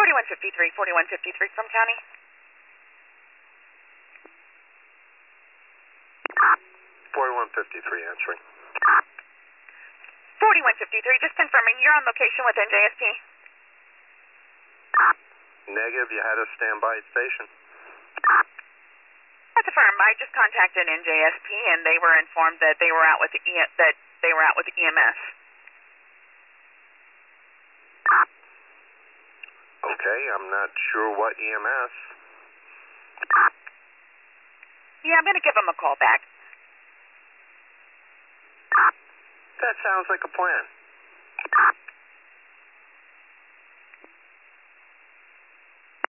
4153, 4153 from county. 4153 answering. 4153, just confirming you're on location with NJSP. Negative, you had us stand by at station. That's affirmed. I just contacted NJSP and they were informed that they were out with EMS. Okay, I'm not sure what EMS. Yeah, I'm going to give them a call back. That sounds like a plan.